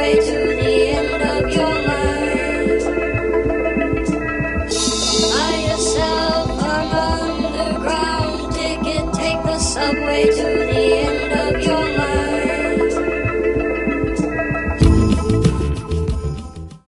subway to the end of your mind. Buy yourself an underground ticket, take the subway to